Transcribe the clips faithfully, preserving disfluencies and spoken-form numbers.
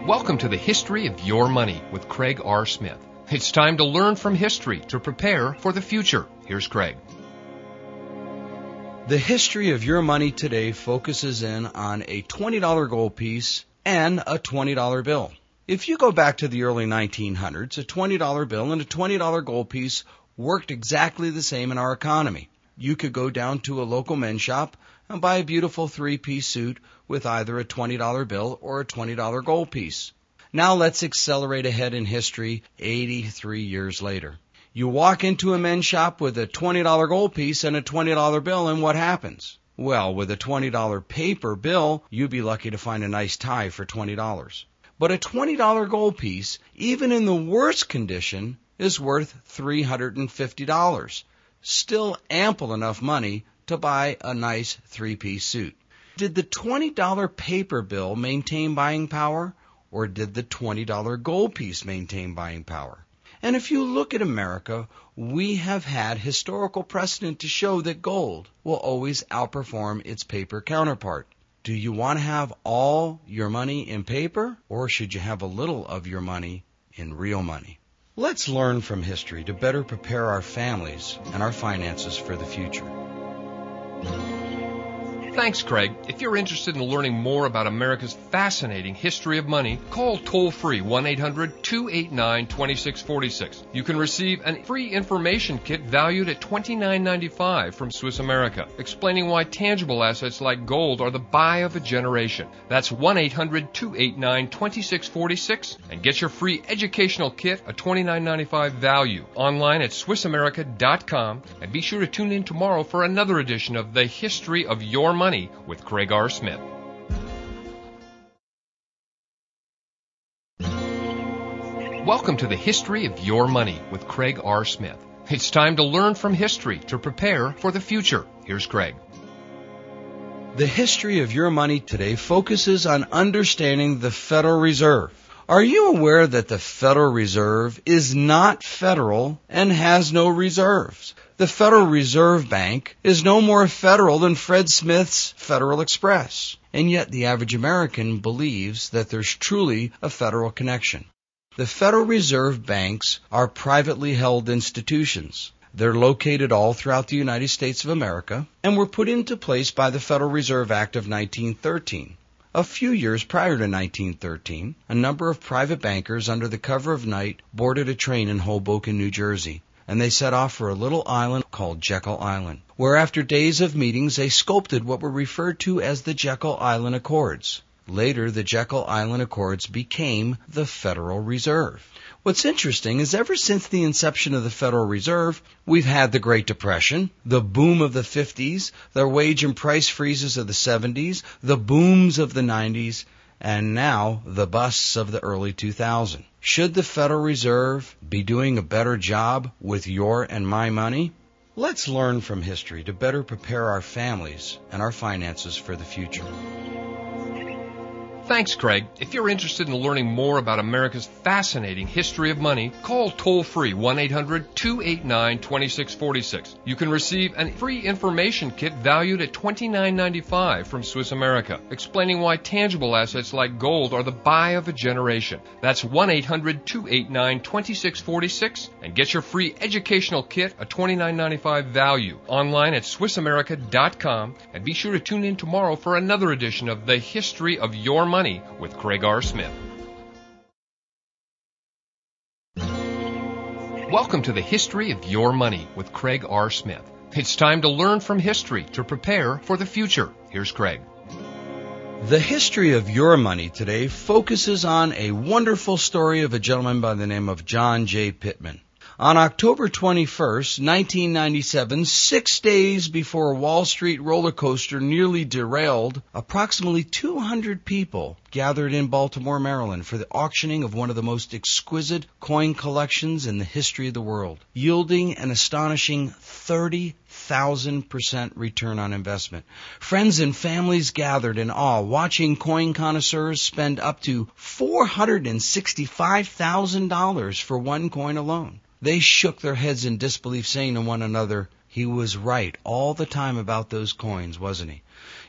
Welcome to the History of Your Money with Craig R. Smith. It's time to learn from history to prepare for the future. Here's Craig. The history of your money today focuses in on a twenty dollar gold piece and a twenty dollar bill. If you go back to the early nineteen hundreds, a twenty dollar bill and a twenty dollar gold piece worked exactly the same in our economy. You could go down to a local men's shop and buy a beautiful three-piece suit with either a twenty dollar bill or a twenty dollar gold piece. Now let's accelerate ahead in history eighty-three years later. You walk into a men's shop with a twenty dollar gold piece and a twenty dollar bill, and what happens? Well, with a twenty dollar paper bill, you'd be lucky to find a nice tie for twenty dollars. But a twenty dollar gold piece, even in the worst condition, is worth three hundred fifty dollars. Still ample enough money to buy a nice three-piece suit. Did the twenty dollar paper bill maintain buying power, or did the twenty dollar gold piece maintain buying power? And if you look at America, we have had historical precedent to show that gold will always outperform its paper counterpart. Do you want to have all your money in paper, or should you have a little of your money in real money? Let's learn from history to better prepare our families and our finances for the future. Thanks, Craig. If you're interested in learning more about America's fascinating history of money, call toll-free one eight hundred two eight nine two six four six. You can receive a free information kit valued at twenty-nine ninety-five from Swiss America, explaining why tangible assets like gold are the buy of a generation. That's one eight hundred two eight nine two six four six, and get your free educational kit, a twenty-nine ninety-five value, online at swiss america dot com, and be sure to tune in tomorrow for another edition of The History of Your Money. Money with Craig R. Smith. Welcome to the History of Your Money with Craig R. Smith. It's time to learn from history to prepare for the future. Here's Craig. The history of your money today focuses on understanding the Federal Reserve. Are you aware that the Federal Reserve is not federal and has no reserves? The Federal Reserve Bank is no more federal than Fred Smith's Federal Express, and yet the average American believes that there's truly a federal connection. The Federal Reserve banks are privately held institutions. They're located all throughout the United States of America and were put into place by the Federal Reserve Act of nineteen thirteen. A few years prior to nineteen thirteen, a number of private bankers under the cover of night boarded a train in Hoboken, New Jersey, and they set off for a little island called Jekyll Island, where after days of meetings they sculpted what were referred to as the Jekyll Island Accords. Later, the Jekyll Island Accords became the Federal Reserve. What's interesting is ever since the inception of the Federal Reserve, we've had the Great Depression, the boom of the fifties, the wage and price freezes of the seventies, the booms of the nineties, and now the busts of the early two thousands. Should the Federal Reserve be doing a better job with your and my money? Let's learn from history to better prepare our families and our finances for the future. Thanks, Craig. If you're interested in learning more about America's fascinating history of money, call toll-free one eight hundred two eight nine two six four six. You can receive a free information kit valued at twenty-nine ninety-five from Swiss America, explaining why tangible assets like gold are the buy of a generation. That's one eight hundred two eight nine two six four six, and get your free educational kit, a twenty-nine ninety-five value, online at swiss america dot com, and be sure to tune in tomorrow for another edition of The History of Your Money with Craig R. Smith. Welcome to the History of Your Money with Craig R. Smith. It's time to learn from history to prepare for the future. Here's Craig. The history of your money today focuses on a wonderful story of a gentleman by the name of John J. Pittman. On October twenty-first, nineteen ninety-seven, six days before a Wall Street roller coaster nearly derailed, approximately two hundred people gathered in Baltimore, Maryland for the auctioning of one of the most exquisite coin collections in the history of the world, yielding an astonishing thirty thousand percent return on investment. Friends and families gathered in awe, watching coin connoisseurs spend up to four hundred sixty-five thousand dollars for one coin alone. They shook their heads in disbelief, saying to one another, he was right all the time about those coins, wasn't he?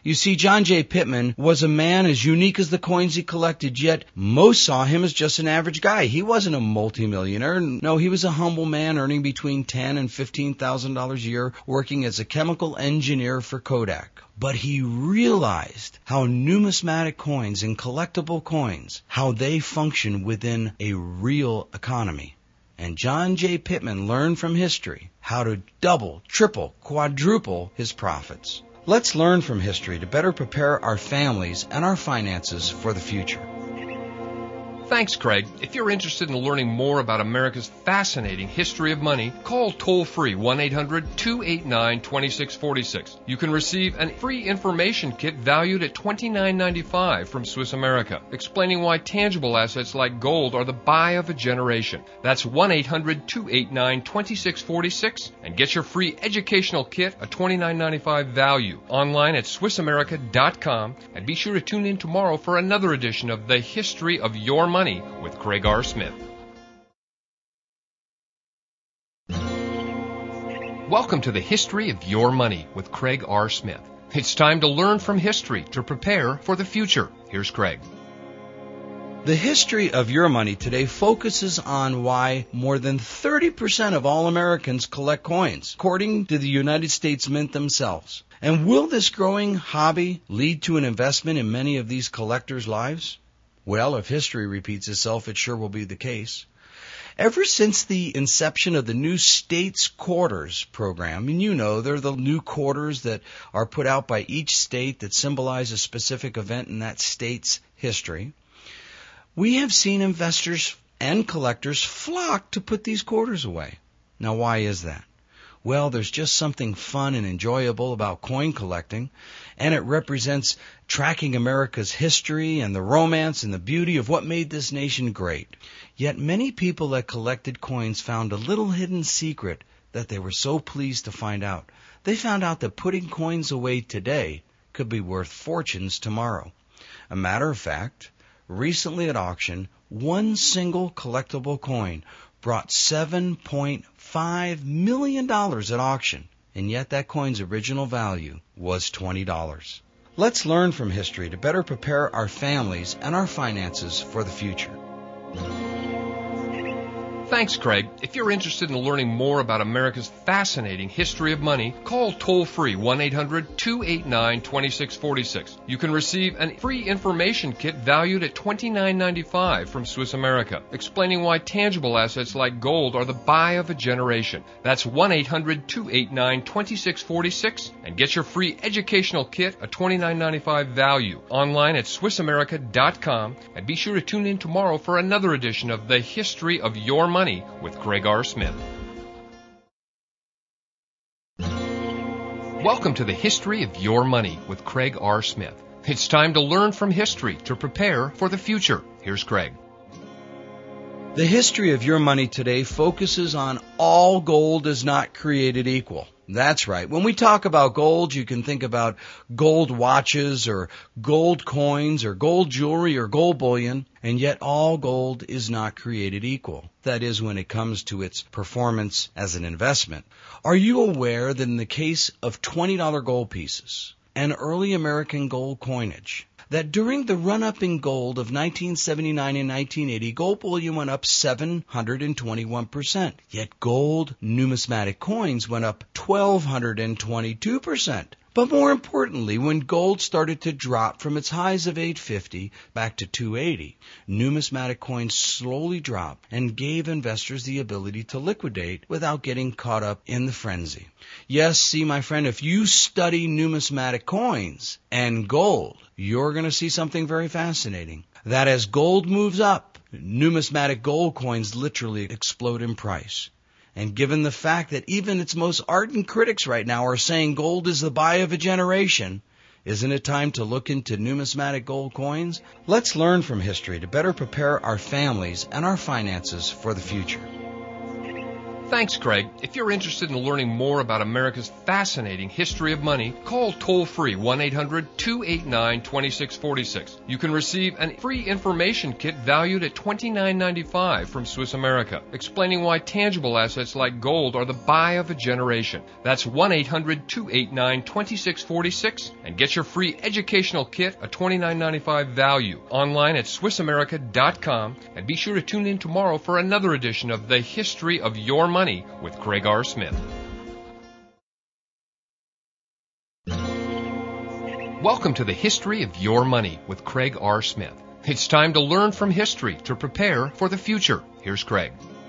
You see, John J. Pittman was a man as unique as the coins he collected, yet most saw him as just an average guy. He wasn't a multimillionaire. No, he was a humble man earning between ten thousand dollars and fifteen thousand dollars a year working as a chemical engineer for Kodak. But he realized how numismatic coins and collectible coins, how they function within a real economy. And John J. Pittman learned from history how to double, triple, quadruple his profits. Let's learn from history to better prepare our families and our finances for the future. Thanks, Craig. If you're interested in learning more about America's fascinating history of money, call toll-free one eight hundred two eight nine two six four six. You can receive a free information kit valued at twenty-nine ninety-five from Swiss America, explaining why tangible assets like gold are the buy of a generation. That's one eight hundred two eight nine two six four six, and get your free educational kit, a twenty-nine ninety-five value, online at swiss america dot com, and be sure to tune in tomorrow for another edition of The History of Your Money with Craig R. Smith. Welcome to the History of Your Money with Craig R. Smith. It's time to learn from history to prepare for the future. Here's Craig. The history of your money today focuses on why more than thirty percent of all Americans collect coins, according to the United States Mint themselves. And will this growing hobby lead to an investment in many of these collectors' lives? Well, if history repeats itself, it sure will be the case. Ever since the inception of the new States Quarters program, and you know, they're the new quarters that are put out by each state that symbolize a specific event in that state's history, we have seen investors and collectors flock to put these quarters away. Now, why is that? Well, there's just something fun and enjoyable about coin collecting, and it represents tracking America's history and the romance and the beauty of what made this nation great. Yet many people that collected coins found a little hidden secret that they were so pleased to find out. They found out that putting coins away today could be worth fortunes tomorrow. A matter of fact, recently at auction, one single collectible coin brought seven point five million dollars at auction, and yet that coin's original value was twenty dollars. Let's learn from history to better prepare our families and our finances for the future. Thanks, Craig. If you're interested in learning more about America's fascinating history of money, call toll-free one eight hundred two eight nine two six four six. You can receive a free information kit valued at twenty-nine ninety-five from Swiss America, explaining why tangible assets like gold are the buy of a generation. That's one eight hundred two eight nine two six four six, and get your free educational kit, a twenty-nine ninety-five value, online at swiss america dot com, and be sure to tune in tomorrow for another edition of The History of Your Money with Craig R. Smith. Welcome to the History of Your Money with Craig R. Smith. It's time to learn from history to prepare for the future. Here's Craig. The history of your money today focuses on all gold is not created equal. That's right. When we talk about gold, you can think about gold watches or gold coins or gold jewelry or gold bullion, and yet all gold is not created equal. That is, when it comes to its performance as an investment. Are you aware that in the case of twenty dollar gold pieces and early American gold coinage, that during the run-up in gold of nineteen seventy-nine and nineteen eighty, gold bullion went up seven hundred twenty-one percent. Yet gold numismatic coins went up one thousand two hundred twenty-two percent. But more importantly, when gold started to drop from its highs of eight fifty back to two eighty, numismatic coins slowly dropped and gave investors the ability to liquidate without getting caught up in the frenzy. Yes, see, my friend, if you study numismatic coins and gold, you're going to see something very fascinating. That as gold moves up, numismatic gold coins literally explode in price. And given the fact that even its most ardent critics right now are saying gold is the buy of a generation, isn't it time to look into numismatic gold coins? Let's learn from history to better prepare our families and our finances for the future. Thanks, Craig. If you're interested in learning more about America's fascinating history of money, call toll-free one eight hundred two eight nine two six four six. You can receive a free information kit valued at twenty-nine ninety-five from Swiss America, explaining why tangible assets like gold are the buy of a generation. That's one eight hundred two eight nine two six four six, and get your free educational kit, a twenty-nine ninety-five value, online at swiss america dot com, and be sure to tune in tomorrow for another edition of The History of Your Money with Craig R. Smith. Welcome to The History of Your Money with Craig R. Smith. It's time to learn from history to prepare for the future. Here's Craig.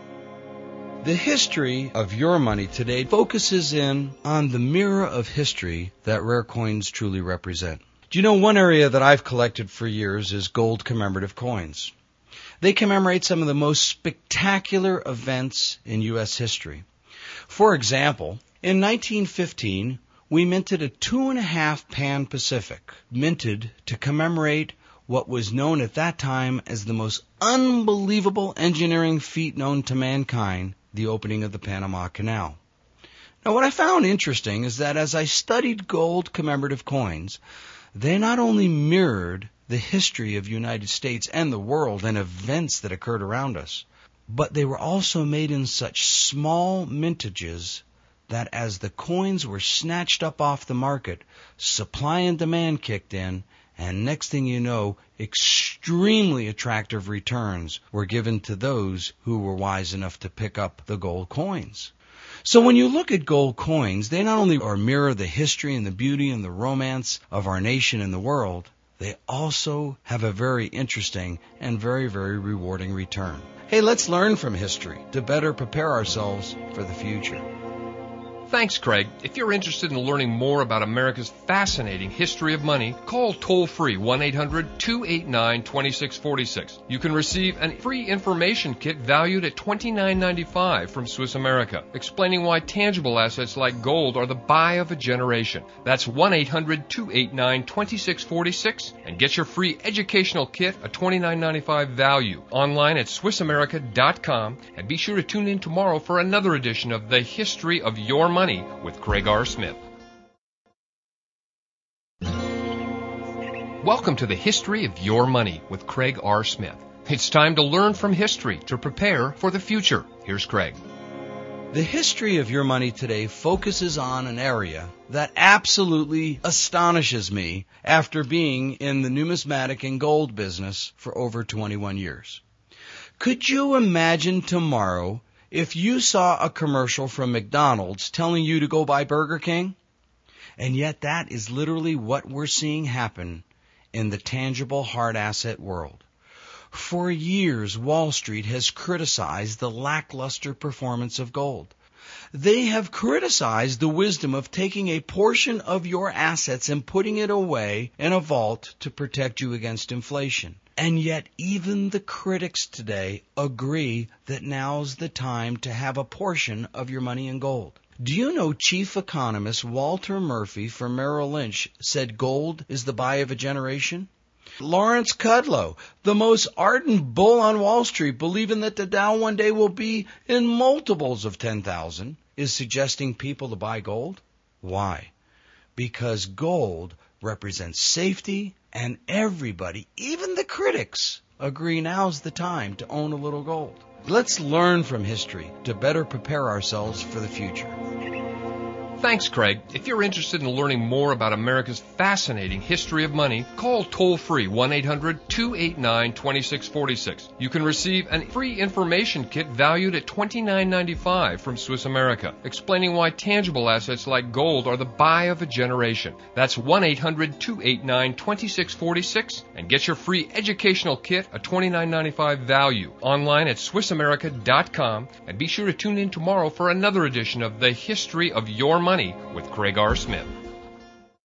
The history of your money today focuses in on the mirror of history that rare coins truly represent. Do you know one area that I've collected for years is gold commemorative coins? They commemorate some of the most spectacular events in U S history. For example, in nineteen fifteen, we minted a two and a half Pan Pacific, minted to commemorate what was known at that time as the most unbelievable engineering feat known to mankind, the opening of the Panama Canal. Now, what I found interesting is that as I studied gold commemorative coins, they not only mirrored the history of the United States and the world and events that occurred around us, but they were also made in such small mintages that as the coins were snatched up off the market, supply and demand kicked in, and next thing you know, extremely attractive returns were given to those who were wise enough to pick up the gold coins. So when you look at gold coins, they not only are mirror the history and the beauty and the romance of our nation and the world, they also have a very interesting and very, very rewarding return. Hey, let's learn from history to better prepare ourselves for the future. Thanks, Craig. If you're interested in learning more about America's fascinating history of money, call toll-free one eight hundred two eight nine two six four six. You can receive a free information kit valued at twenty-nine ninety-five from Swiss America, explaining why tangible assets like gold are the buy of a generation. That's one eight hundred two eight nine two six four six, and get your free educational kit, a twenty-nine ninety-five value, online at swiss america dot com, and be sure to tune in tomorrow for another edition of The History of Your Money with Craig R. Smith. Welcome to The History of Your Money with Craig R. Smith. It's time to learn from history to prepare for the future. Here's Craig. The history of your money today focuses on an area that absolutely astonishes me after being in the numismatic and gold business for over twenty-one years. Could you imagine tomorrow if you saw a commercial from McDonald's telling you to go buy Burger King? And yet that is literally what we're seeing happen in the tangible hard asset world. For years, Wall Street has criticized the lackluster performance of gold. They have criticized the wisdom of taking a portion of your assets and putting it away in a vault to protect you against inflation. And yet even the critics today agree that now's the time to have a portion of your money in gold. Do you know chief economist Walter Murphy from Merrill Lynch said gold is the buy of a generation? Lawrence Kudlow, the most ardent bull on Wall Street, believing that the Dow one day will be in multiples of ten thousand, is suggesting people to buy gold? Why? Because gold represents safety, and everybody, even the critics, agree now's the time to own a little gold. Let's learn from history to better prepare ourselves for the future. Thanks, Craig. If you're interested in learning more about America's fascinating history of money, call toll-free one eight hundred two eight nine two six four six. You can receive a free information kit valued at twenty-nine ninety-five from Swiss America, explaining why tangible assets like gold are the buy of a generation. That's one eight hundred two eight nine two six four six, and get your free educational kit, a twenty-nine ninety-five value, online at swiss america dot com, and be sure to tune in tomorrow for another edition of The History of Your Money with Craig R. Smith.